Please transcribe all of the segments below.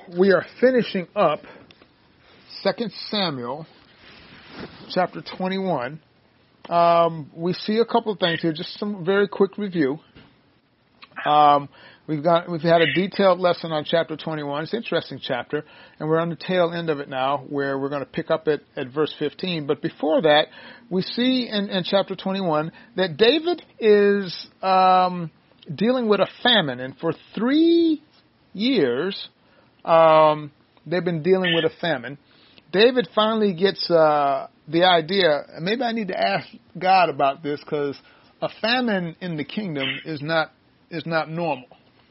we are finishing up 2 Samuel chapter 21. We see a couple of things here, just some very quick review. We've had a detailed lesson on chapter 21. It's an interesting chapter, and we're on the tail end of it now, where we're going to pick up at verse 15. But before that, we see in chapter 21 that David is dealing with a famine, and for 3 years they've been dealing with a famine. David finally gets the idea, maybe I need to ask God about this, because a famine in the kingdom is not normal.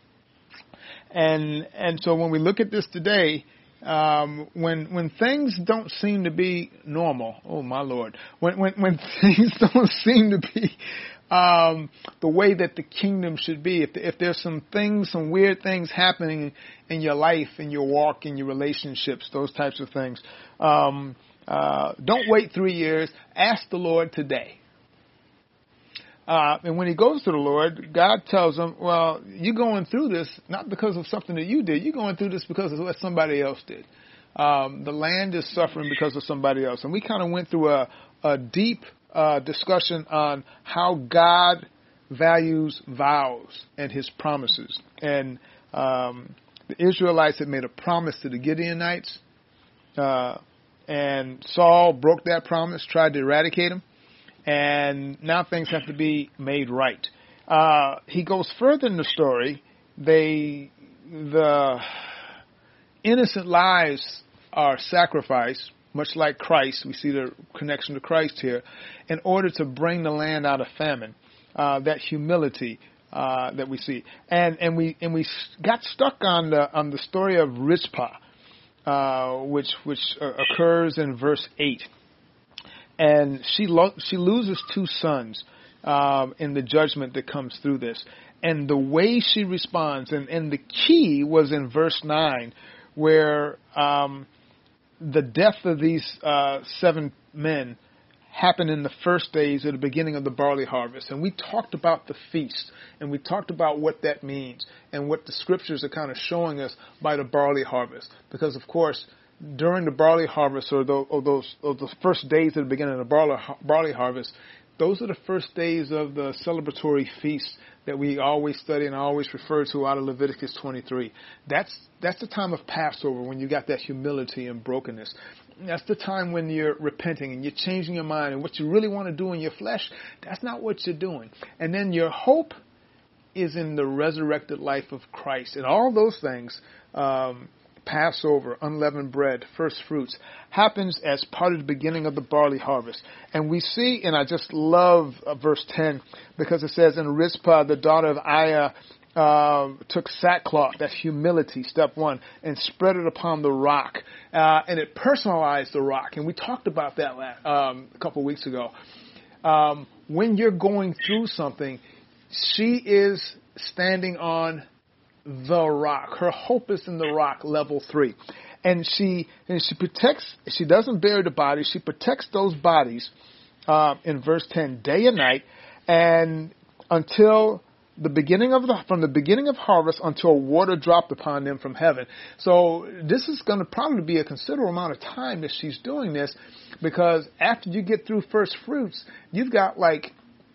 And so when we look at this today, when things don't seem to be normal, oh my Lord, when things don't seem to be the way that the kingdom should be, if there's some weird things happening in your life, in your walk, in your relationships, those types of things, don't wait 3 years. Ask the Lord today. And when he goes to the Lord, God tells him, well, you're going through this not because of something that you did. You're going through this because of what somebody else did. The land is suffering because of somebody else. And we kind of went through a deep discussion on how God values vows and his promises. And the Israelites had made a promise to the Gideonites. And Saul broke that promise, tried to eradicate him. And now things have to be made right. He goes further in the story. The innocent lives are sacrificed, much like Christ. We see the connection to Christ here, in order to bring the land out of famine. That humility that we see, and we got stuck on the story of Rizpah, which occurs in verse 8. And she loses 2 sons in the judgment that comes through this. And the way she responds, and the key was in verse 9, where the death of these 7 men happened in the first days at the beginning of the barley harvest. And we talked about the feast, and we talked about what that means, and what the scriptures are kind of showing us by the barley harvest. Because, of course, during the barley harvest, or those first days at the beginning of the barley harvest, those are the first days of the celebratory feast that we always study and always refer to out of Leviticus 23. That's the time of Passover, when you got that humility and brokenness. That's the time when you're repenting and you're changing your mind, and what you really want to do in your flesh, that's not what you're doing. And then your hope is in the resurrected life of Christ. And all those things, Passover, unleavened bread, first fruits, happens as part of the beginning of the barley harvest. And we see, and I just love verse 10, because it says, in Rizpah, the daughter of Aiah took sackcloth, that's humility, step 1, and spread it upon the rock. And it personalized the rock. And we talked about that a couple of weeks ago. When you're going through something, she is standing on the rock. Her hope is in the rock, level 3. And she protects, she doesn't bury the body, she protects those bodies, in verse 10, day and night, and until from the beginning of harvest until water dropped upon them from heaven. So this is going to probably be a considerable amount of time that she's doing this, because after you get through first fruits, you've got like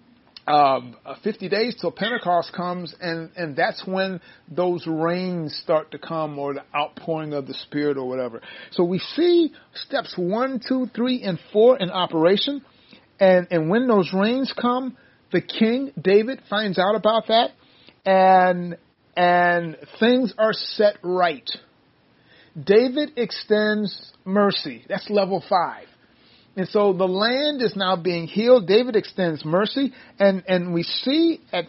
50 days till Pentecost comes, and that's when those rains start to come, or the outpouring of the Spirit, or whatever. So we see steps 1, 2, 3, and 4 in operation, and when those rains come, the king David finds out about that, and things are set right. David extends mercy. That's level 5. And so the land is now being healed. David extends mercy, and we see at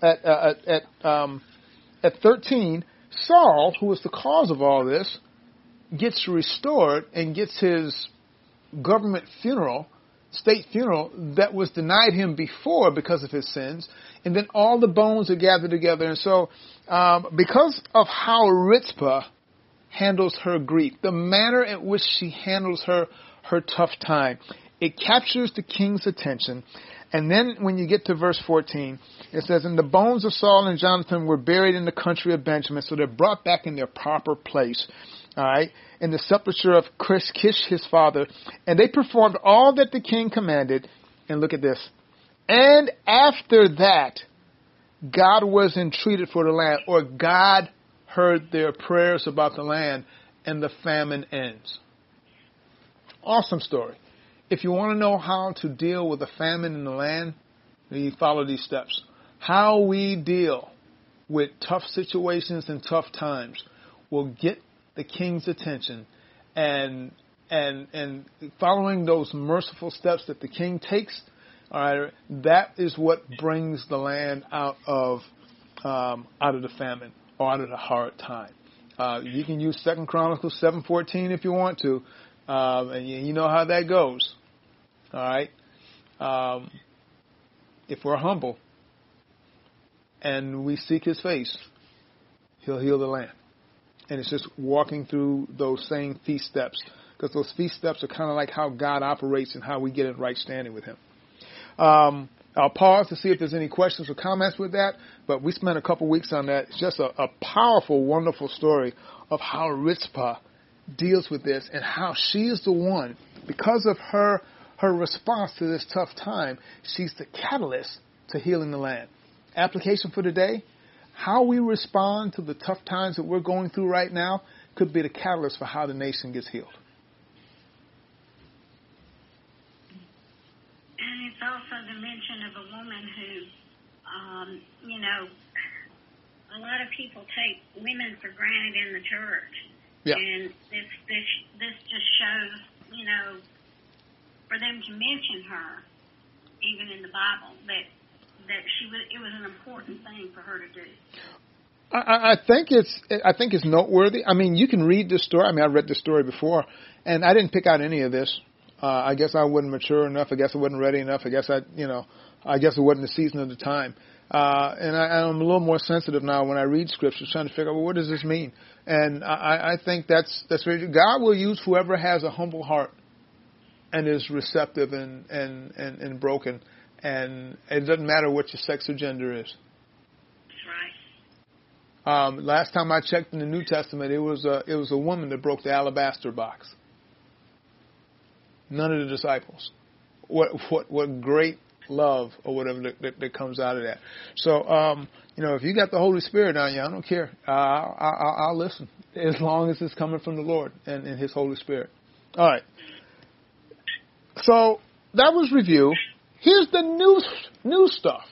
13, Saul, who was the cause of all this, gets restored and gets his government funeral, state funeral, that was denied him before because of his sins. And then all the bones are gathered together. And so because of how Rizpah handles her grief, the manner at which she handles her tough time, it captures the king's attention, And then when you get to verse 14, it says, and the bones of Saul and Jonathan were buried in the country of Benjamin, so they're brought back in their proper place, all right, in the sepulchre of Kish his father. And they performed all that the king commanded. And look at this. And after that, God was entreated for the land, or God heard their prayers about the land, and the famine ends. Awesome story. If you want to know how to deal with a famine in the land, then you follow these steps. How we deal with tough situations and tough times will get the king's attention, and following those merciful steps that the king takes, all right, that is what brings the land out of the famine or out of the hard time. You can use 2 Chronicles 7:14 if you want to, and you know how that goes. All right. If we're humble and we seek His face, He'll heal the land. And it's just walking through those same feast steps, because those feast steps are kind of like how God operates and how we get in right standing with Him. I'll pause to see if there's any questions or comments with that, but we spent a couple weeks on that. It's just a powerful, wonderful story of how Rizpah deals with this and how she is the one, because of her response to this tough time, she's the catalyst to healing the land. Application for today, how we respond to the tough times that we're going through right now could be the catalyst for how the nation gets healed. And it's also the mention of a woman who, a lot of people take women for granted in the church. Yeah. And this just shows, for them to mention her, even in the Bible, that it was an important thing for her to do. I think it's noteworthy. I mean, you can read this story. I mean, I read this story before, and I didn't pick out any of this. I guess I wasn't mature enough. I guess I wasn't ready enough. I guess it wasn't the season of the time. And I'm a little more sensitive now when I read scriptures, trying to figure out, well, what does this mean? And I think that's very, God will use whoever has a humble heart and is receptive and broken. And it doesn't matter what your sex or gender is. That's right. Last time I checked in the New Testament, it was a woman that broke the alabaster box. None of the disciples. What great love or whatever that comes out of that. So, if you got the Holy Spirit on you, I don't care. I'll listen as long as it's coming from the Lord and His Holy Spirit. All right. So that was review. Here's the new stuff.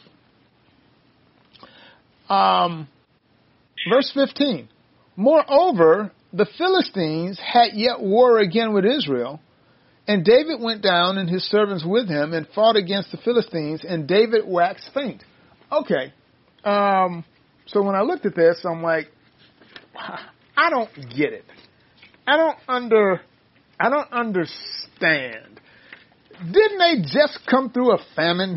Verse 15. Moreover, the Philistines had yet war again with Israel, and David went down and his servants with him and fought against the Philistines, and David waxed faint. Okay. So when I looked at this, I'm like, I don't get it. I don't understand. Didn't they just come through a famine?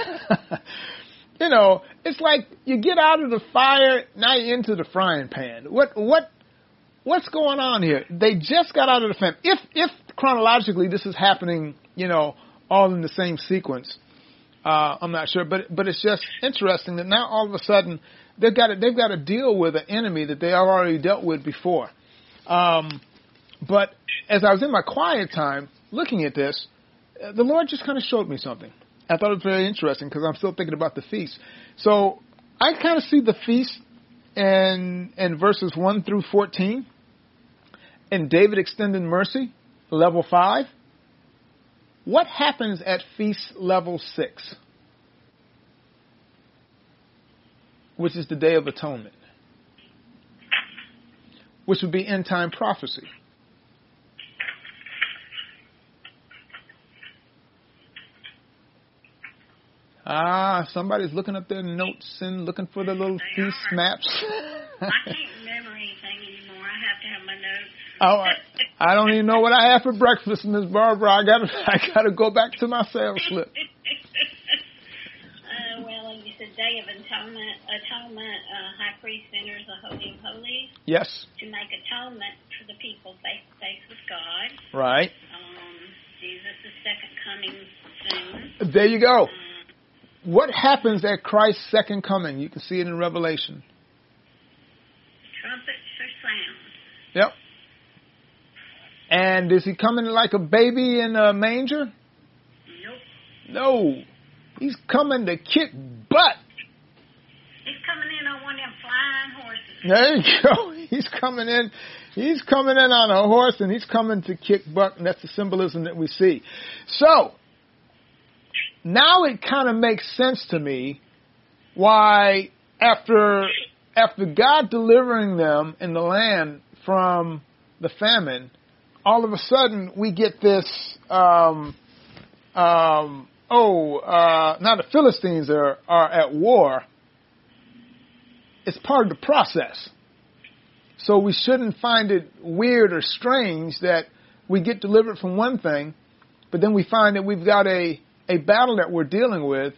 It's like you get out of the fire, now you're into the frying pan. What's going on here? They just got out of the famine. If chronologically this is happening, all in the same sequence, I'm not sure, but it's just interesting that now all of a sudden they've got to deal with an enemy that they have already dealt with before. But as I was in my quiet time looking at this, the Lord just kind of showed me something. I thought it was very interesting because I'm still thinking about the feast. So I kind of see the feast in verses 1 through 14, and David extended mercy, level 5. What happens at feast level 6, which is the Day of Atonement, which would be end time prophecy? Somebody's looking up their notes and looking for the little feast maps. I can't remember anything anymore. I have to have my notes. Oh, I don't even know what I had for breakfast, Miss Barbara. I gotta go back to my sales slip. Well, you said Day of Atonement. High priest enters the Holy of Holies. Yes. To make atonement for the people face to face with God. Right. Jesus' second coming soon. There you go. what happens at Christ's second coming? You can see it in Revelation. Trumpets are sound. Yep. And is he coming like a baby in a manger? Nope. No. He's coming to kick butt. He's coming in on one of them flying horses. There you go. He's coming in. He's coming in on a horse, and he's coming to kick butt, and that's the symbolism that we see. So, now it kind of makes sense to me why after God delivering them in the land from the famine, all of a sudden we get this, now the Philistines are at war. It's part of the process. So we shouldn't find it weird or strange that we get delivered from one thing, but then we find that we've got a battle that we're dealing with.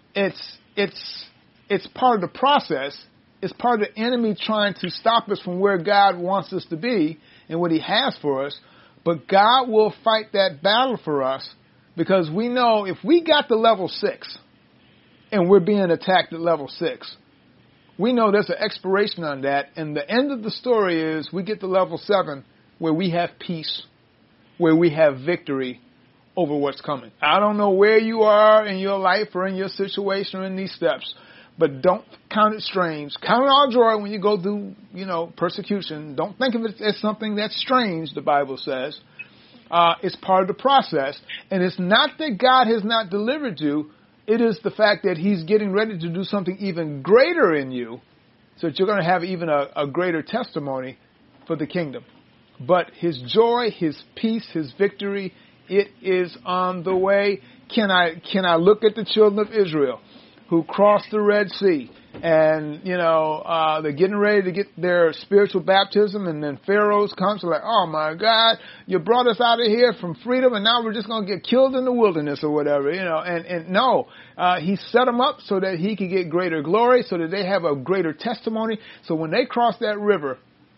It's part of the process. It's part of the enemy trying to stop us from where God wants us to be and what he has for us. But God will fight that battle for us, because we know if we got to level 6 and we're being attacked at level 6, we know there's an expiration on that. And the end of the story is we get to level 7 where we have peace, where we have victory over what's coming. I don't know where you are in your life or in your situation or in these steps, but don't count it strange. Count it all joy when you go through, persecution. Don't think of it as something that's strange, the Bible says. It's part of the process. And it's not that God has not delivered you. It is the fact that he's getting ready to do something even greater in you, so that you're going to have even a greater testimony for the kingdom. But his joy, his peace, his victory, it is on the way. Can I look at the children of Israel who crossed the Red Sea, and they're getting ready to get their spiritual baptism, and then Pharaoh comes like, oh my God, you brought us out of here from freedom, and now we're just going to get killed in the wilderness or whatever, and no, he set them up so that he could get greater glory, so that they have a greater testimony. So when they cross that river,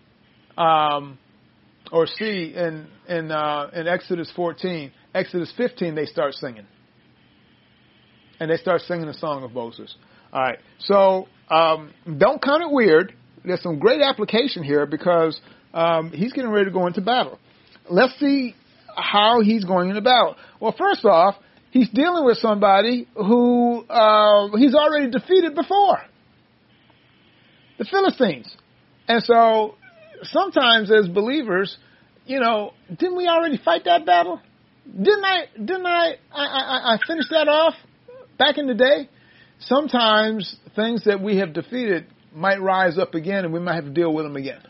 or sea in Exodus 14, Exodus 15, they start singing. And they start singing the song of Moses. All right. So don't count it weird. There's some great application here, because he's getting ready to go into battle. Let's see how he's going into battle. Well, first off, he's dealing with somebody who he's already defeated before. The Philistines. And so sometimes as believers, didn't we already fight that battle? Didn't I finish that off back in the day? Sometimes things that we have defeated might rise up again, and we might have to deal with them again.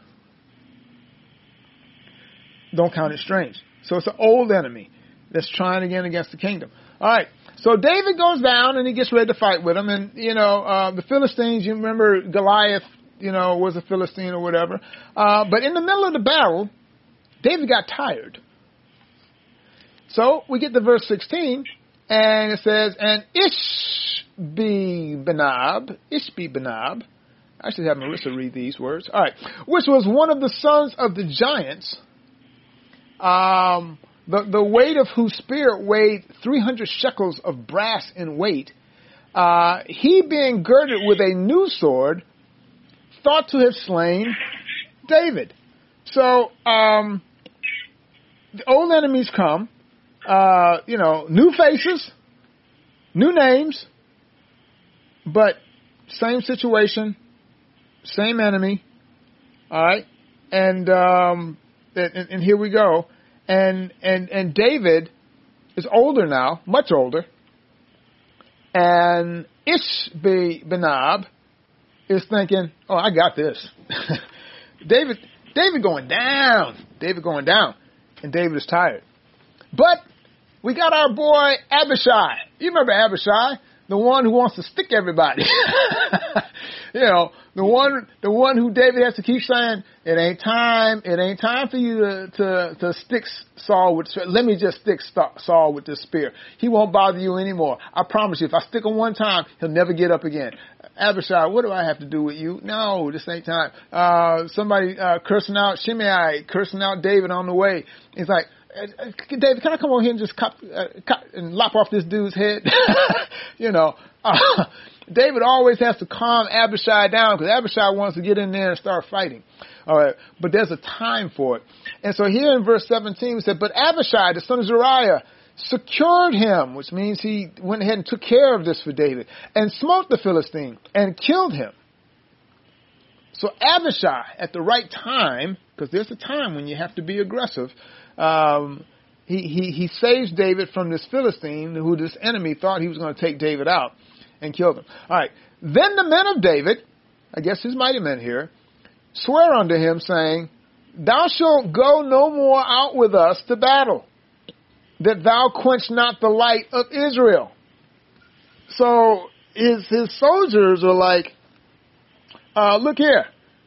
Don't count it strange. So it's an old enemy that's trying again against the kingdom. All right. So David goes down and he gets ready to fight with them. And, the Philistines, you remember Goliath, was a Philistine or whatever. But in the middle of the battle, David got tired. So we get to verse 16, and it says, and Ishbi-Benob, I should have Marissa read these words. All right. Which was one of the sons of the giants, the weight of whose spear weighed 300 shekels of brass in weight, he being girded with a new sword, thought to have slain David. So, the old enemies come, new faces, new names, but same situation, same enemy. All right. And here we go. And David is older now, much older. And Ishbi-Benob is thinking, oh, I got this. David going down. And David is tired. But we got our boy Abishai. You remember Abishai? The one who wants to stick everybody. The one who David has to keep saying, it ain't time for you to stick Saul with, let me just stick Saul with this spear. He won't bother you anymore. I promise you, if I stick him one time, he'll never get up again. Abishai, what do I have to do with you? No, this ain't time. Somebody cursing out Shimei, cursing out David on the way. He's like, David, can I come over here and just cut and lop off this dude's head? David always has to calm Abishai down because Abishai wants to get in there and start fighting. All right, but there's a time for it. And so here in verse 17 we said, but Abishai, the son of Zeruiah, secured him, which means he went ahead and took care of this for David, and smote the Philistine and killed him. So Abishai, at the right time, because there's a time when you have to be aggressive, he saves David from this Philistine who this enemy thought he was going to take David out and killed him. All right. Then the men of David, I guess his mighty men here, swear unto him, saying, thou shalt go no more out with us to battle, that thou quench not the light of Israel. So his soldiers are like, look here,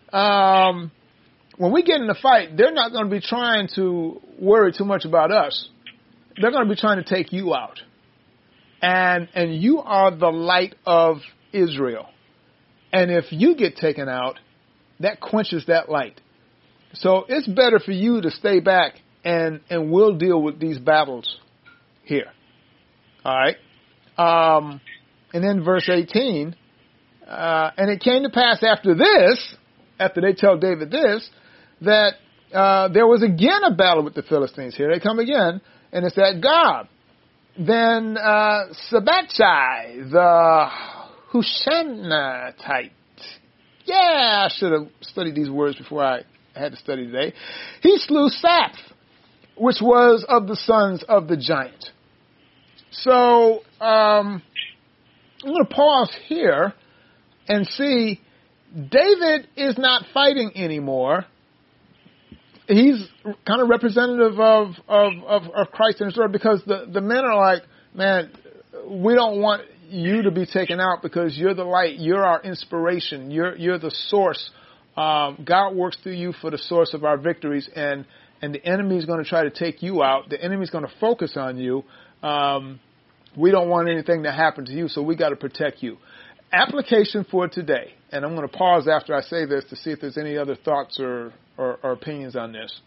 when we get in the fight, they're not going to be trying to worry too much about us. They're going to be trying to take you out. And you are the light of Israel. And if you get taken out, that quenches that light. So it's better for you to stay back and we'll deal with these battles here. All right. And then verse 18, and it came to pass after this, after they tell David this, that there was again a battle with the Philistines. Here they come again, and it's at Gob. Then Sabachai, the Hushanite. Yeah, I should have studied these words before I had to study today. He slew Saph, which was of the sons of the giant. So I'm going to pause here and see David is not fighting anymore. He's kind of representative of Christ in Israel because the men are like, man, we don't want you to be taken out because you're the light, you're our inspiration, you're the source. God works through you for the source of our victories, and the enemy is going to try to take you out. The enemy is going to focus on you. We don't want anything to happen to you, so we got to protect you. Application for today, and I'm going to pause after I say this to see if there's any other thoughts or opinions on this.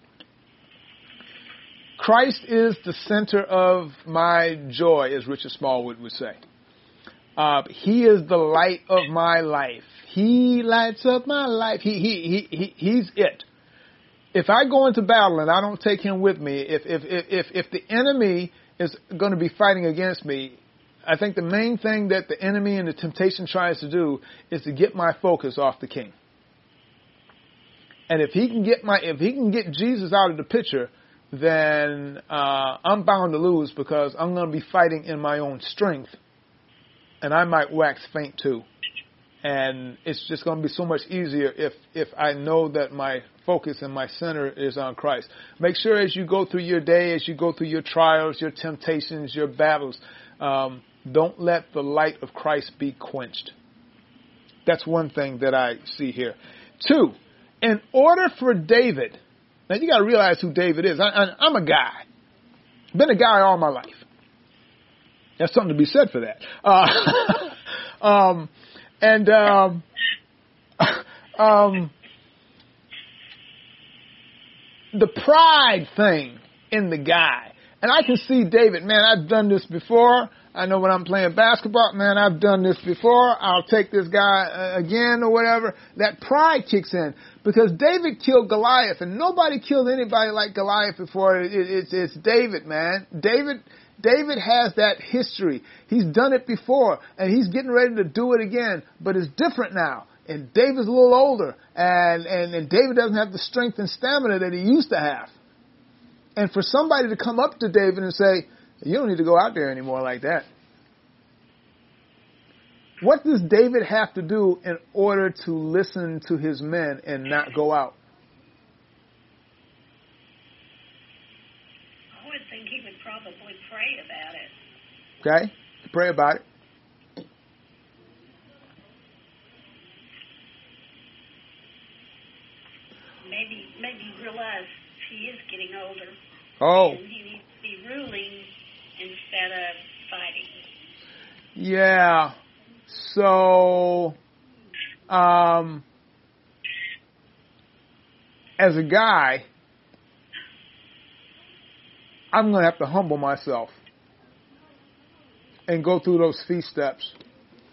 Christ is the center of my joy, as Richard Smallwood would say. He is the light of my life. He lights up my life. He's it. If I go into battle and I don't take him with me, if the enemy is going to be fighting against me, I think the main thing that the enemy and the temptation tries to do is to get my focus off the king. And if he can get Jesus out of the picture, then I'm bound to lose because I'm going to be fighting in my own strength, and I might wax faint too. And it's just going to be so much easier if I know that my focus and my center is on Christ. Make sure as you go through your day, as you go through your trials, your temptations, your battles, don't let the light of Christ be quenched. That's one thing that I see here. 2, in order for David, now you got to realize who David is. I'm a guy. Been a guy all my life. There's something to be said for that. The pride thing in the guy. And I can see David, man, I've done this before. I know when I'm playing basketball, man, I've done this before. I'll take this guy again or whatever. That pride kicks in because David killed Goliath, and nobody killed anybody like Goliath before. It's David, man. David has that history. He's done it before, and he's getting ready to do it again, but it's different now. And David's a little older, and David doesn't have the strength and stamina that he used to have. And for somebody to come up to David and say, you don't need to go out there anymore like that. What does David have to do in order to listen to his men and not go out? I would think he would probably pray about it. Okay? Pray about it. Maybe realize he is getting older. Oh. And he needs to be ruling instead of fighting. Yeah. So, as a guy, I'm going to have to humble myself and go through those feast steps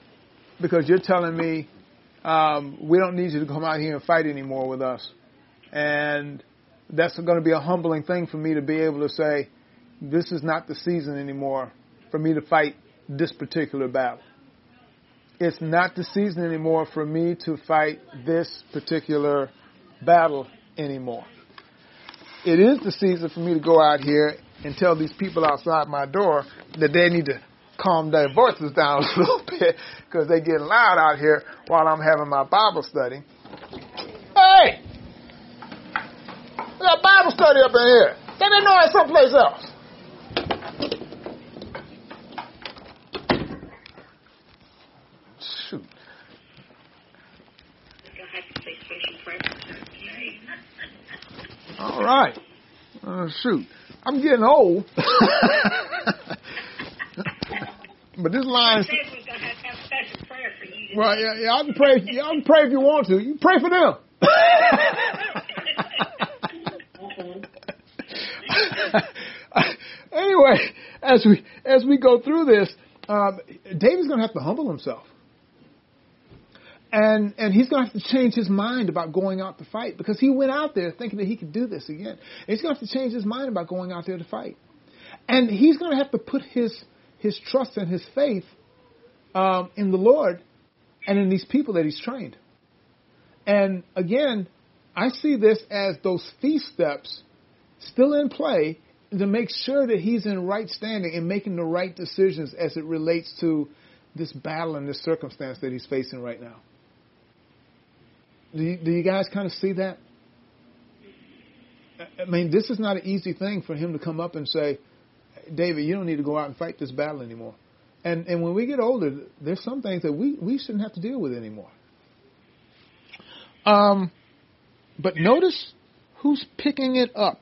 because you're telling me we don't need you to come out here and fight anymore with us. And that's going to be a humbling thing for me to be able to say, this is not the season anymore for me to fight this particular battle. It's not the season anymore for me to fight this particular battle anymore. It is the season for me to go out here and tell these people outside my door that they need to calm their voices down a little bit because they get loud out here while I'm having my Bible study. Hey! We got Bible study up in here. They didn't know it someplace else. Shoot. All right. Shoot. I'm getting old. But this line. Well, yeah, y'all can pray. Y'all can pray if you want to. You pray for them. Anyway, as we go through this, David's going to have to humble himself, and he's going to have to change his mind about going out to fight because he went out there thinking that he could do this again. And he's going to have to change his mind about going out there to fight, and he's going to have to put his trust and his faith in the Lord and in these people that he's trained. And again, I see this as those feast steps still in play to make sure that he's in right standing and making the right decisions as it relates to this battle and this circumstance that he's facing right now. Do you guys kind of see that? I mean, this is not an easy thing for him to come up and say, David, you don't need to go out and fight this battle anymore. And when we get older, there's some things that we shouldn't have to deal with anymore. But notice who's picking it up.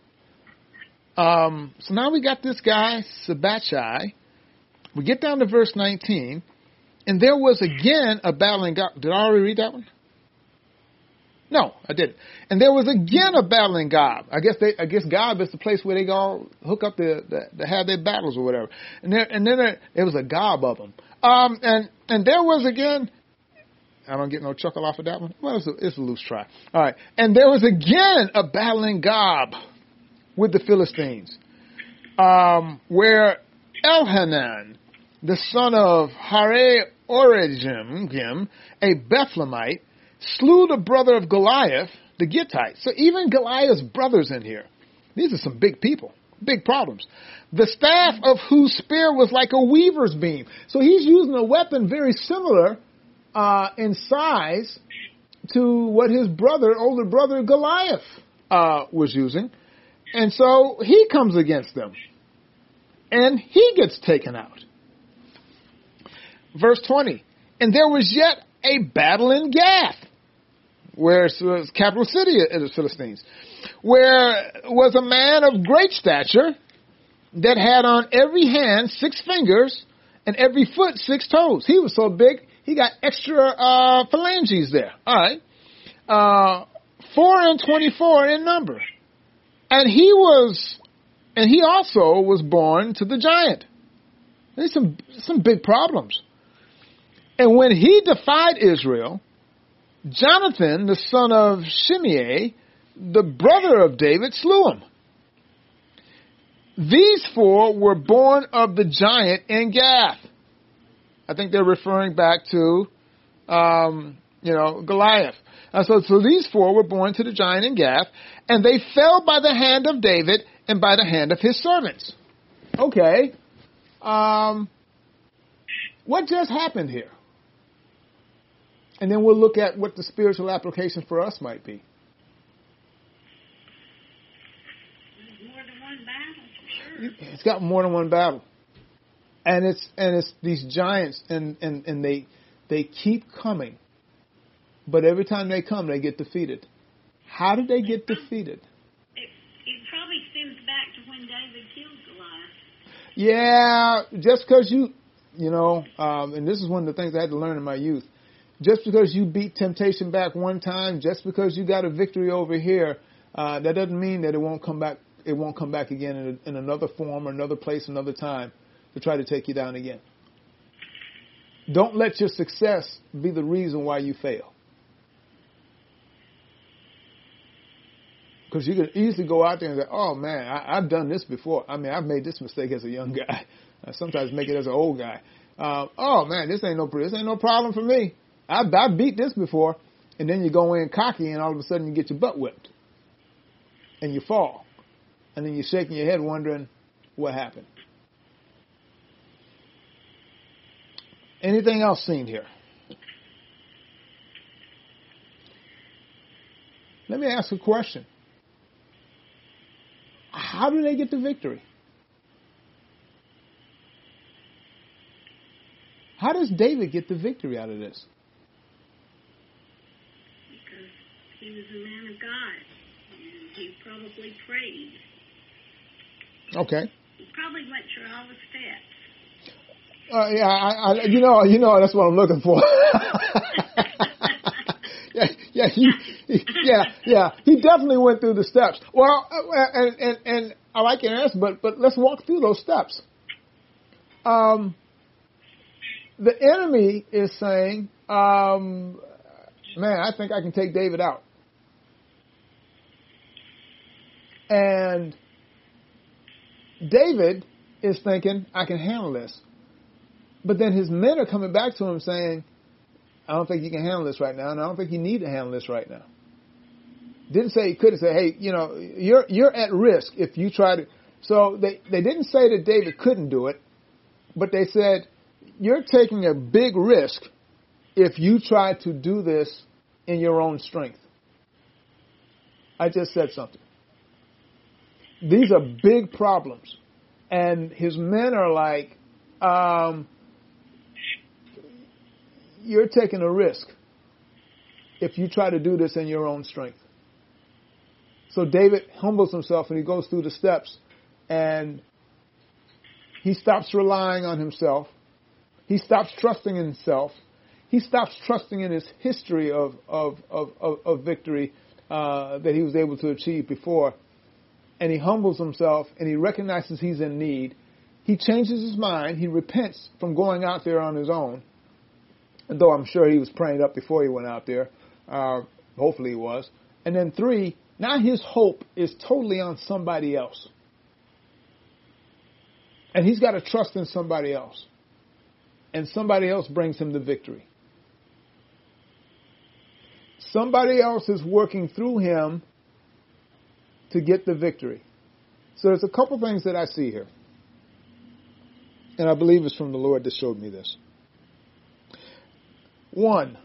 So now we got this guy, Sibbachai. We get down to verse 19. And there was again a battle in Gob. Did I already read that one? No, I didn't. And there was again a battle in Gob. I guess Gob is the place where they all hook up to have their battles or whatever. And then there was a gob of them. And there was again. I don't get no chuckle off of that one. Well, it's a loose try. All right. And there was again a battle in Gob with the Philistines, where Elhanan, the son of Hare-Oregim, a Bethlehemite, slew the brother of Goliath, the Gittite. So even Goliath's brothers in here. These are some big people, big problems. The staff of whose spear was like a weaver's beam. So he's using a weapon very similar in size to what his older brother Goliath was using. And so he comes against them. And he gets taken out. Verse 20. And there was yet a battle in Gath, where it was capital city of the Philistines, where was a man of great stature that had on every hand 6 fingers and every foot 6 toes. He was so big, he got extra phalanges there. All right. 24 in number. And he also was born to the giant. There's some big problems. And when he defied Israel, Jonathan, the son of Shimei, the brother of David, slew him. These 4 were born of the giant in Gath. I think they're referring back to, Goliath. So these 4 were born to the giant in Gath, and they fell by the hand of David and by the hand of his servants. Okay. What just happened here? And then we'll look at what the spiritual application for us might be. More than one battle, for sure. It's got more than one battle. And it's these giants and they keep coming. But every time they come, they get defeated. How did they get defeated? It probably stems back to when David killed Goliath. Yeah, just because and this is one of the things I had to learn in my youth. Just because you beat temptation back one time, just because you got a victory over here, that doesn't mean that it won't come back. It won't come back again in another form or another place, another time to try to take you down again. Don't let your success be the reason why you fail. Because you can easily go out there and say, oh, man, I've done this before. I mean, I've made this mistake as a young guy. I sometimes make it as an old guy. Oh, man, this ain't no problem for me. I beat this before. And then you go in cocky, and all of a sudden you get your butt whipped. And you fall. And then you're shaking your head wondering what happened. Anything else seen here? Let me ask a question. How do they get the victory? How does David get the victory out of this? Because he was a man of God, and he probably prayed. Okay. He probably went through all the steps. That's what I'm looking for. He definitely went through the steps. Well, and I like your answer, but let's walk through those steps. The enemy is saying, man, I think I can take David out. And David is thinking, I can handle this. But then his men are coming back to him saying, I don't think you can handle this right now, and I don't think you need to handle this right now. Didn't say he couldn't. Say, hey, you're at risk if you try to. So they didn't say that David couldn't do it, but they said, you're taking a big risk if you try to do this in your own strength. I just said something. These are big problems. And his men are like, you're taking a risk if you try to do this in your own strength. So David humbles himself and he goes through the steps and he stops relying on himself. He stops trusting in himself. He stops trusting in his history of victory that he was able to achieve before. And he humbles himself and he recognizes he's in need. He changes his mind. He repents from going out there on his own. And though I'm sure he was praying up before he went out there. Hopefully he was. And then 3, now his hope is totally on somebody else. And he's got to trust in somebody else. And somebody else brings him the victory. Somebody else is working through him to get the victory. So there's a couple things that I see here. And I believe it's from the Lord that showed me this. 1,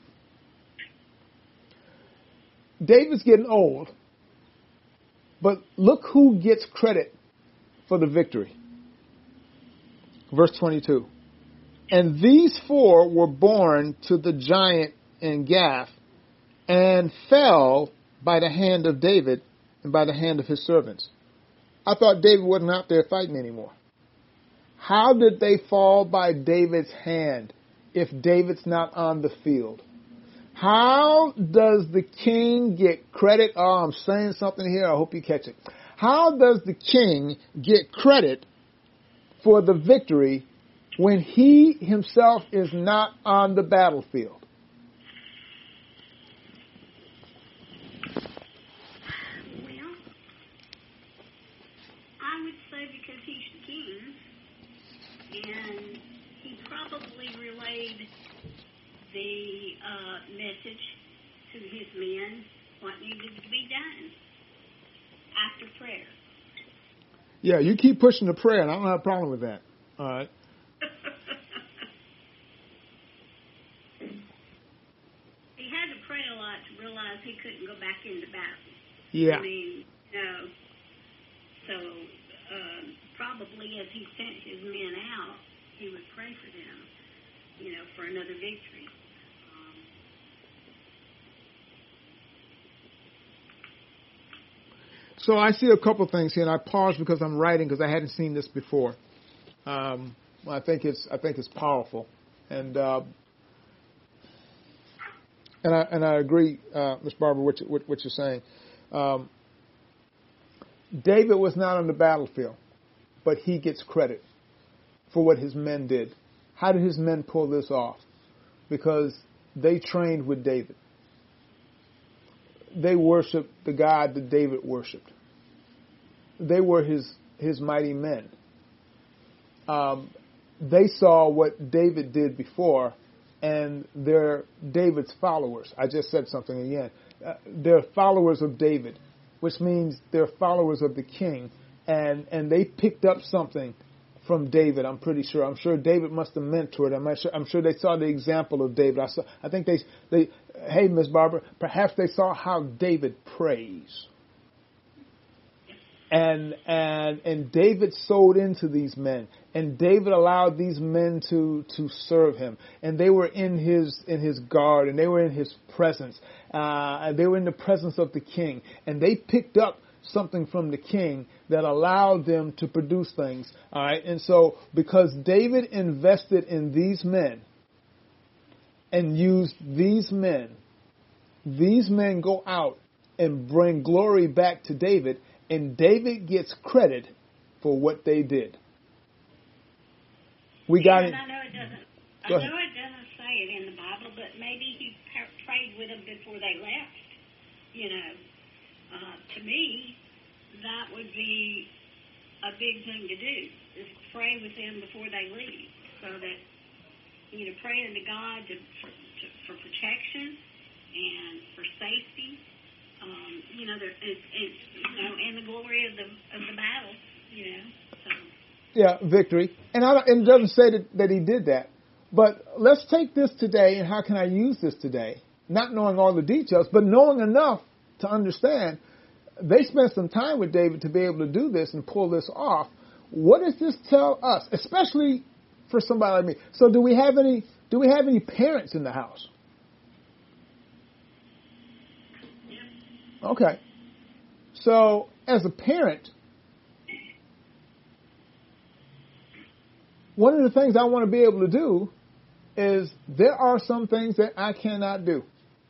David's getting old, but look who gets credit for the victory. Verse 22. And these 4 were born to the giant in Gath and fell by the hand of David and by the hand of his servants. I thought David wasn't out there fighting anymore. How did they fall by David's hand if David's not on the field? How does the king get credit? Oh, I'm saying something here. I hope you catch it. How does the king get credit for the victory when he himself is not on the battlefield? Well, I would say because he's the king, and he probably relayed the message to his men, what needed to be done after prayer. Yeah, you keep pushing the prayer, and I don't have a problem with that. All right. He had to pray a lot to realize he couldn't go back into battle. Yeah. I mean, so probably as he sent his men out, he would pray for them, for another victory. So I see a couple things here, and I paused because I'm writing because I hadn't seen this before. I think it's powerful, and I agree, Ms. Barber, what you're saying. David was not on the battlefield, but he gets credit for what his men did. How did his men pull this off? Because they trained with David. They worshiped the God that David worshiped. They were his mighty men. They saw what David did before, and they're David's followers. I just said something again. They're followers of David, which means they're followers of the king, and they picked up something from David. I'm pretty sure. I'm sure David must have mentored. I'm sure they saw the example of David. I think they. Hey, Miss Barbara, perhaps they saw how David prays. And David sold into these men, and David allowed these men to serve him, and they were in his guard, and they were in his presence. They were in the presence of the king, and they picked up something from the king that allowed them to produce things. All right, and so because David invested in these men and used these men go out and bring glory back to David. And David gets credit for what they did. We got it. I know it doesn't say it in the Bible, but maybe he prayed with them before they left. To me, that would be a big thing to do, is pray with them before they leave, so that, praying to God for protection and for safety. And the glory of the battle, So. Yeah, victory. And it doesn't say that he did that. But let's take this today, and how can I use this today? Not knowing all the details, but knowing enough to understand. They spent some time with David to be able to do this and pull this off. What does this tell us, especially for somebody like me? So, do we have any parents in the house? Okay. So, as a parent, one of the things I want to be able to do is there are some things that I cannot do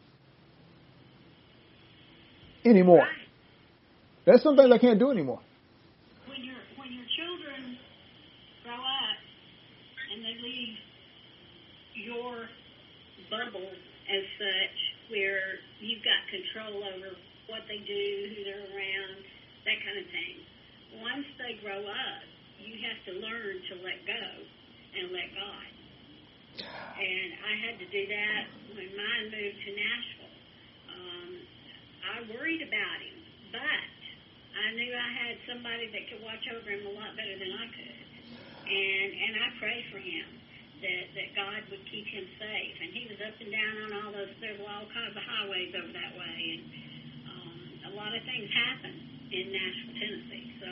anymore. Right. There's some things I can't do anymore. When your children grow up and they leave your bubble as such, where you've got control over what they do, who they're around, that kind of thing. Once they grow up, you have to learn to let go and let God. And I had to do that when mine moved to Nashville. I worried about him, but I knew I had somebody that could watch over him a lot better than I could. And I prayed for him that God would keep him safe. And he was up and down on all those, there were all kinds of highways over that way. And a lot of things happen in Nashville, Tennessee. So,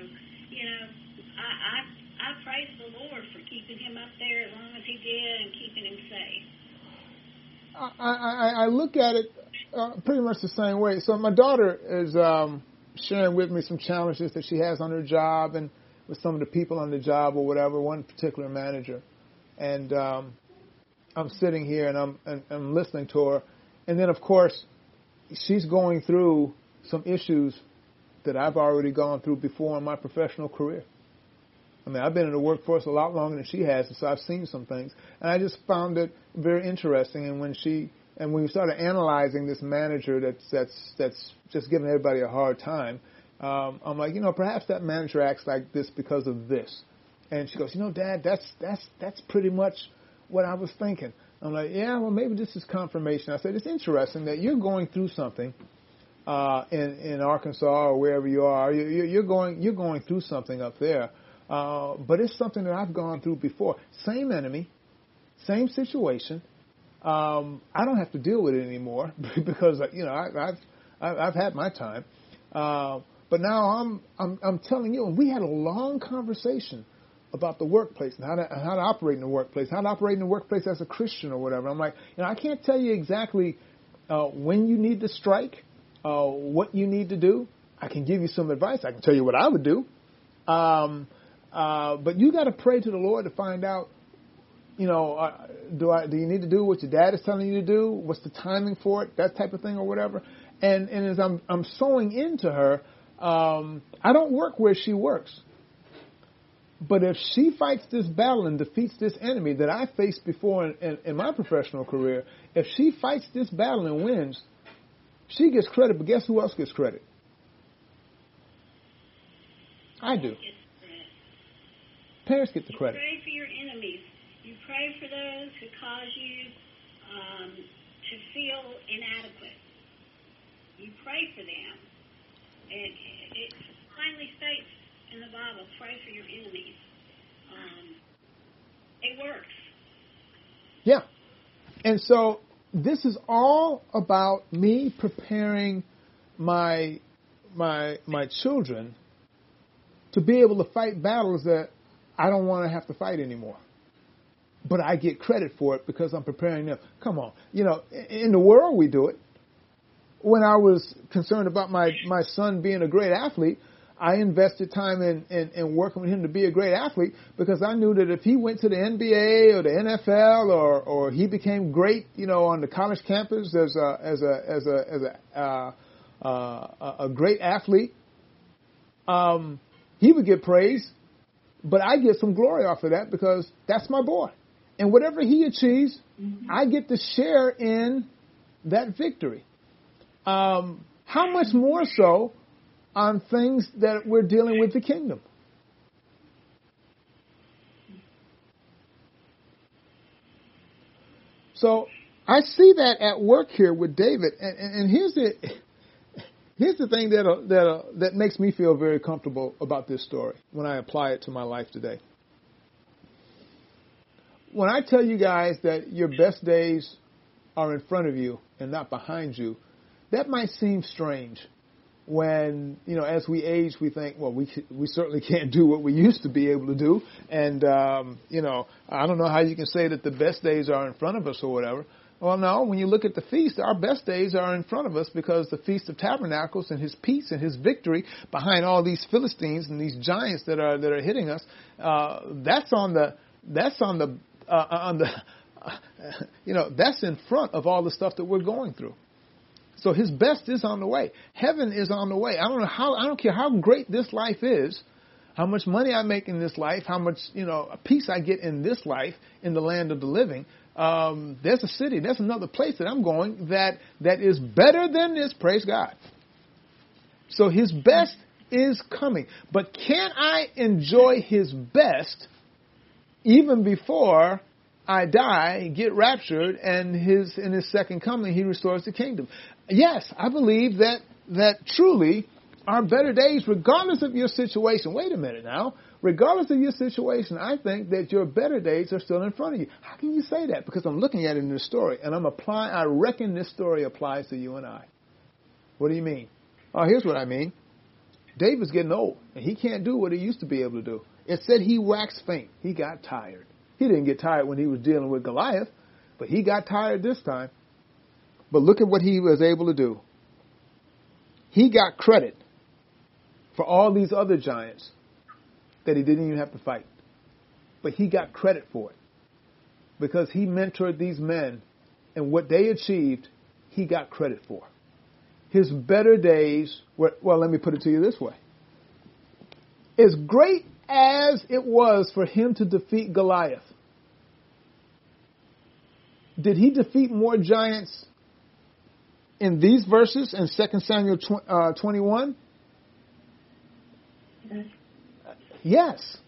I praise the Lord for keeping him up there as long as he did and keeping him safe. I look at it pretty much the same way. So my daughter is sharing with me some challenges that she has on her job and with some of the people on the job or whatever, one particular manager. And I'm sitting here and I'm listening to her. And then, of course, she's going through some issues that I've already gone through before in my professional career. I mean, I've been in the workforce a lot longer than she has, and so I've seen some things. And I just found it very interesting. And when we started analyzing this manager that's just giving everybody a hard time, I'm like, perhaps that manager acts like this because of this. And she goes, Dad, that's pretty much what I was thinking. I'm like, yeah, well, maybe this is confirmation. I said, it's interesting that you're going through something in Arkansas or wherever you are. You're going through something up there. But it's something that I've gone through before. Same enemy, same situation. I don't have to deal with it anymore because I've had my time. But now I'm telling you, and we had a long conversation about the workplace and how to operate in the workplace, how to operate in the workplace as a Christian or whatever. I'm like, I can't tell you exactly when you need to strike, what you need to do. I can give you some advice. I can tell you what I would do. But you got to pray to the Lord to find out, do you need to do what your dad is telling you to do? What's the timing for it? That type of thing or whatever. And as I'm sewing into her, I don't work where she works. But if she fights this battle and defeats this enemy that I faced before in my professional career, if she fights this battle and wins, she gets credit, but guess who else gets credit? I do. Parents get the credit. You pray for your enemies. You pray for those who cause you to feel inadequate. You pray for them. And it finally states in the Bible, pray for your enemies. It works. Yeah. And so this is all about me preparing my children to be able to fight battles that I don't want to have to fight anymore. But I get credit for it because I'm preparing them. Come on. You know, in the world we do it. When I was concerned about my son being a great athlete, I invested time in working with him to be a great athlete because I knew that if he went to the NBA or the NFL or he became great, you know, on the college campus as a great athlete, he would get praise, but I get some glory off of that because that's my boy. And whatever he achieves, I get to share in that victory. How much more so on things that we're dealing with the kingdom? So I see that at work here with David, and here's the thing that makes me feel very comfortable about this story when I apply it to my life today. When I tell you guys that your best days are in front of you and not behind you, that might seem strange when, you know, as we age, we think, well, we certainly can't do what we used to be able to do. And, you know, I don't know how you can say that the best days are in front of us or whatever. Well, no, when you look at the feast, our best days are in front of us because the Feast of Tabernacles and his peace and his victory behind all these Philistines and these giants that are hitting us, that's in front of all the stuff that we're going through. So his best is on the way. Heaven is on the way. I don't care how great this life is, how much money I make in this life, how much, you know, peace I get in this life, in the land of the living. There's a city, there's another place that I'm going that is better than this, praise God. So his best is coming. But can I enjoy his best even before I die, get raptured, and in his second coming, he restores the kingdom? Yes, I believe that truly our better days, regardless of your situation. Wait a minute now. Regardless of your situation, I think that your better days are still in front of you. How can you say that? Because I'm looking at it in this story, and I reckon this story applies to you and I. What do you mean? Oh, here's what I mean. David's getting old, and he can't do what he used to be able to do. It said he waxed faint. He got tired. He didn't get tired when he was dealing with Goliath, but he got tired this time. But look at what he was able to do. He got credit for all these other giants that he didn't even have to fight. But he got credit for it because he mentored these men, and what they achieved, he got credit for. His better days were, well, let me put it to you this way. As great as it was for him to defeat Goliath, did he defeat more giants in these verses in 2 Samuel 21? Yes.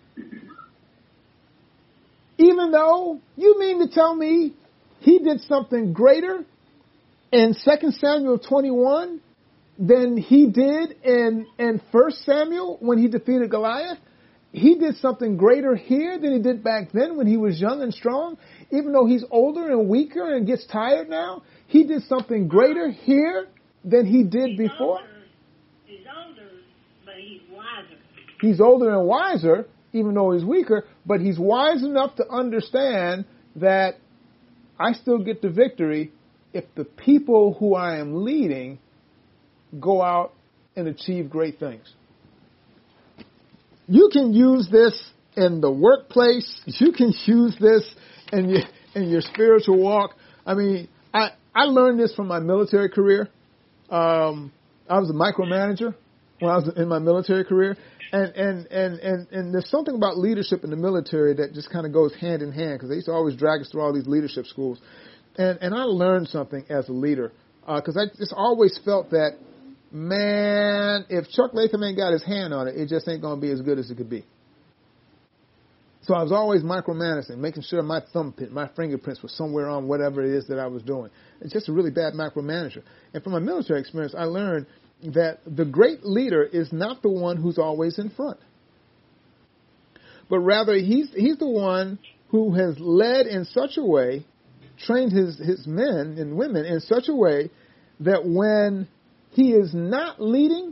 Even though, you mean to tell me he did something greater in 2 Samuel 21 than he did in 1 Samuel when he defeated Goliath? He did something greater here than he did back then when he was young and strong. Even though he's older and weaker and gets tired now, he did something greater here than he did before. He's older, but he's wiser. He's older and wiser, even though he's weaker, but he's wise enough to understand that I still get the victory if the people who I am leading go out and achieve great things. You can use this in the workplace. You can use this in your spiritual walk. I mean, I learned this from my military career. I was a micromanager, when I was in my military career. And there's something about leadership in the military that just kind of goes hand in hand, because they used to always drag us through all these leadership schools. And I learned something as a leader, because I just always felt that, man, if Chuck Latham ain't got his hand on it, it just ain't going to be as good as it could be. So I was always micromanaging, making sure my thumbprint, my fingerprints were somewhere on whatever it is that I was doing. It's just a really bad micromanager. And from my military experience, I learned that the great leader is not the one who's always in front, but rather he's the one who has led in such a way, trained his men and women in such a way that when he is not leading,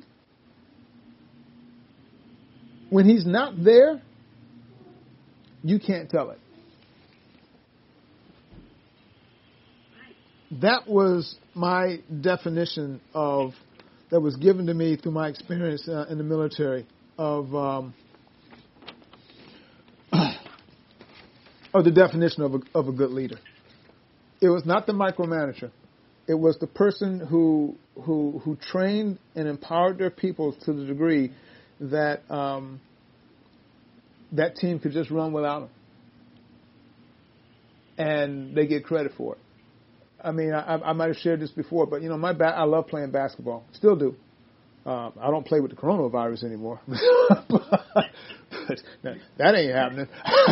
when he's not there, you can't tell it. That was my definition that was given to me through my experience in the military of the definition of a good leader. It was not the micromanager. It was the person who trained and empowered their people to the degree that that team could just run without them, and they get credit for it. I mean, I might have shared this before, but I love playing basketball. Still do. I don't play with the coronavirus anymore, but that ain't happening.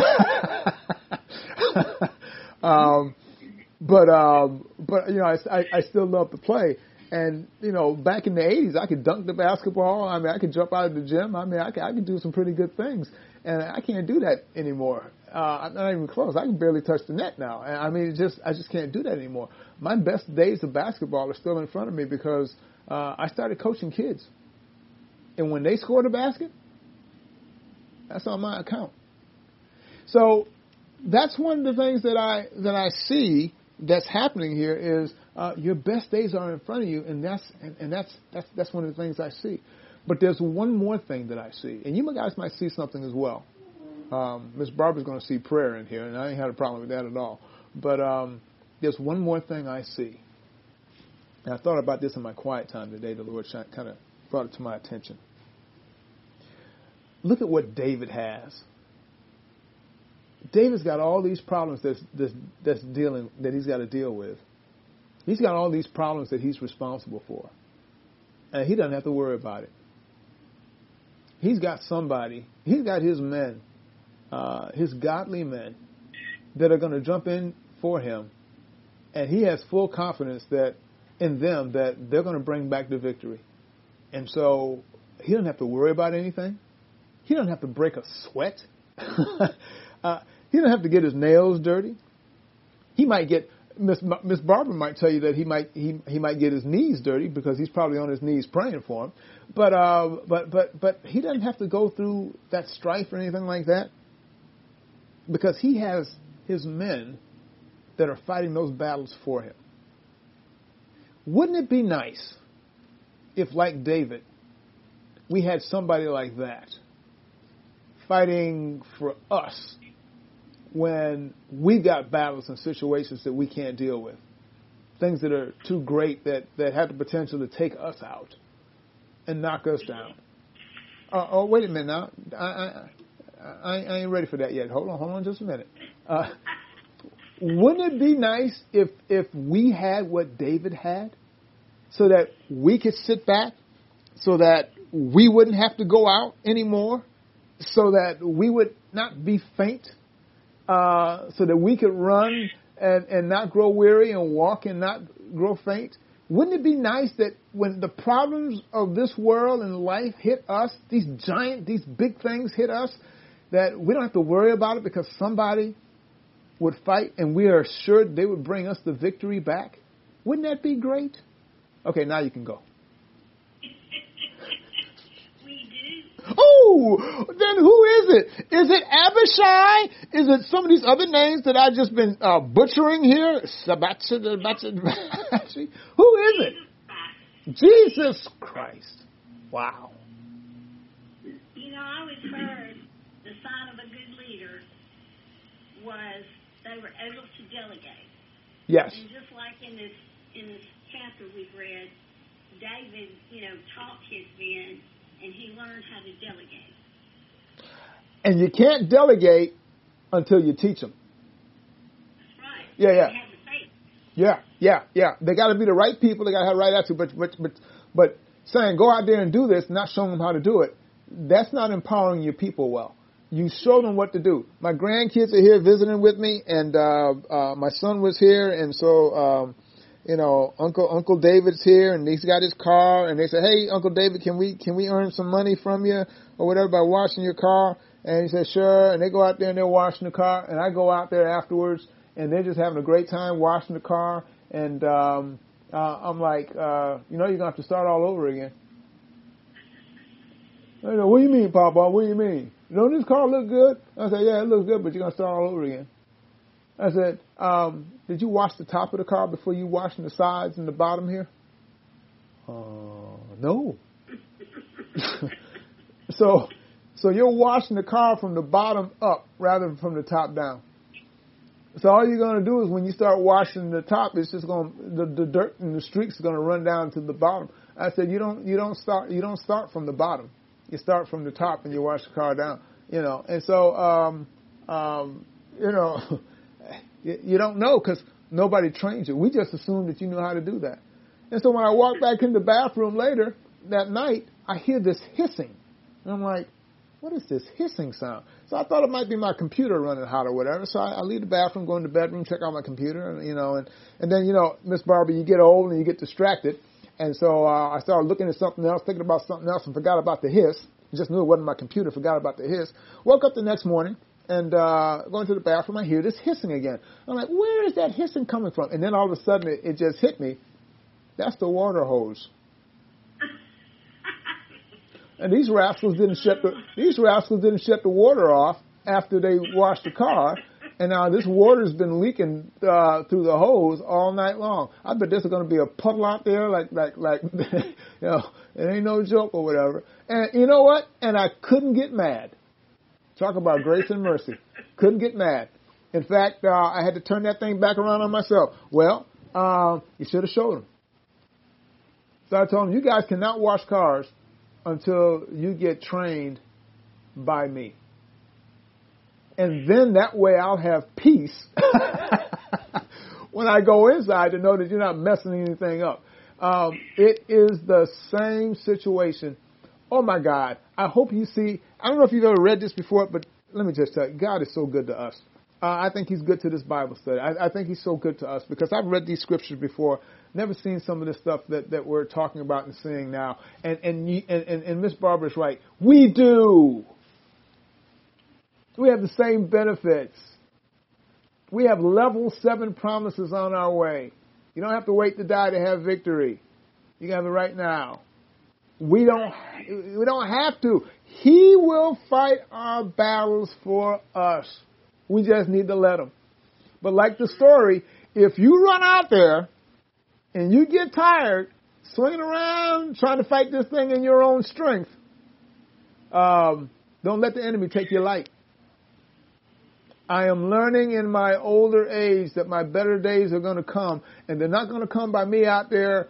But I still love to play. And back in the 80s, I could dunk the basketball. I mean, I could jump out of the gym. I mean, I could do some pretty good things, and I can't do that anymore. I'm not even close. I can barely touch the net now. And I mean, I just can't do that anymore. My best days of basketball are still in front of me because I started coaching kids, and when they scored a basket, that's on my account. So that's one of the things that I see that's happening here is your best days are in front of you, and that's one of the things I see. But there's one more thing that I see, and you guys might see something as well. Miss Barbara's going to see prayer in here, and I ain't had a problem with that at all. But there's one more thing I see. And I thought about this in my quiet time today. The Lord kind of brought it to my attention. Look at what David has. David's got all these problems that he's got to deal with. He's got all these problems that he's responsible for, and he doesn't have to worry about it. He's got his men, his godly men, that are going to jump in for him, and he has full confidence in them that they're going to bring back the victory. And so he doesn't have to worry about anything. He doesn't have to break a sweat. He doesn't have to get his nails dirty. He might get Miss Barbara might tell you that he might get his knees dirty because he's probably on his knees praying for him. But he doesn't have to go through that strife or anything like that because he has his men that are fighting those battles for him. Wouldn't it be nice if, like David, we had somebody like that fighting for us when we got battles and situations that we can't deal with, things that are too great that have the potential to take us out and knock us down? Oh, wait a minute now. I ain't ready for that yet. Hold on just a minute. Wouldn't it be nice if we had what David had so that we could sit back, so that we wouldn't have to go out anymore, so that we would not be faint, so that we could run and not grow weary and walk and not grow faint? Wouldn't it be nice that when the problems of this world and life hit us, these big things hit us, that we don't have to worry about it because somebody would fight and we are assured they would bring us the victory back? Wouldn't that be great? Okay, now you can go. Oh, then who is it? Is it Abishai? Is it some of these other names that I've just been butchering here? Who is it? Jesus Christ. Wow. I always heard the sign of a good leader was they were able to delegate. Yes. And just like in this chapter we've read, David, taught his men learn how to delegate. And you can't delegate until you teach them. That's right. Yeah. They have the faith. Yeah. They got to be the right people. They got to have the right attitude. But saying go out there and do this, not showing them how to do it, that's not empowering your people well. You show them what to do. My grandkids are here visiting with me, and my son was here, and so Uncle David's here, and he's got his car, and they said, "Hey, Uncle David, can we earn some money from you or whatever by washing your car?" And he said, "Sure." And they go out there and they're washing the car, and I go out there afterwards, and they're just having a great time washing the car, and I'm like, you're gonna have to start all over again. I go, "What do you mean, Papa? What do you mean? Don't this car look good?" I said, "Yeah, it looks good, but you're gonna start all over again." I said, "Did you wash the top of the car before you washing the sides and the bottom here?" No. So you're washing the car from the bottom up rather than from the top down. So all you're going to do is when you start washing the top, it's just going the dirt and the streaks are going to run down to the bottom. I said, you don't start from the bottom. You start from the top and you wash the car down. And so you don't know because nobody trains you. We just assumed that you knew how to do that. And so when I walk back in the bathroom later that night, I hear this hissing. And I'm like, what is this hissing sound? So I thought it might be my computer running hot or whatever. So I leave the bathroom, go in the bedroom, check out my computer, and then, Miss Barbara, you get old and you get distracted. And so I started looking at something else, thinking about something else, and forgot about the hiss. Just knew it wasn't my computer, forgot about the hiss. Woke up the next morning and going to the bathroom, I hear this hissing again. I'm like, where is that hissing coming from? And then all of a sudden it just hit me. That's the water hose. And these rascals didn't shut the water off after they washed the car, and now this water's been leaking through the hose all night long. I bet there's going to be a puddle out there, like it ain't no joke or whatever. And you know what? And I couldn't get mad. Talk about grace and mercy. Couldn't get mad. In fact, I had to turn that thing back around on myself. Well, you should have showed them. So I told them, you guys cannot wash cars until you get trained by me. And then that way I'll have peace when I go inside to know that you're not messing anything up. It is the same situation. Oh, my God. I hope you see. I don't know if you've ever read this before, but let me just tell you, God is so good to us. I think he's good to this Bible study. I think he's so good to us because I've read these scriptures before, never seen some of the stuff that we're talking about and seeing now. And Miss Barbara's right. We do. We have the same benefits. We have level 7 promises on our way. You don't have to wait to die to have victory. You can have it right now. We don't have to. He will fight our battles for us. We just need to let him. But like the story, if you run out there and you get tired swinging around trying to fight this thing in your own strength, don't let the enemy take your light. I am learning in my older age that my better days are going to come, and they're not going to come by me out there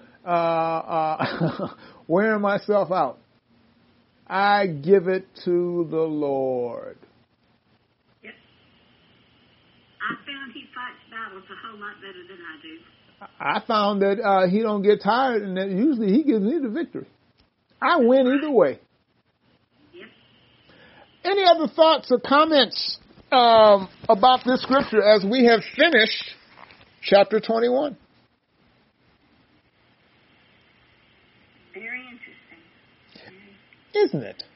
wearing myself out. I give it to the Lord. Yep. I found he fights battles a whole lot better than I do. I found that he don't get tired, and that usually he gives me the victory. I win either way. Yep. Any other thoughts or comments about this scripture as we have finished chapter 21? Very interesting. Isn't it?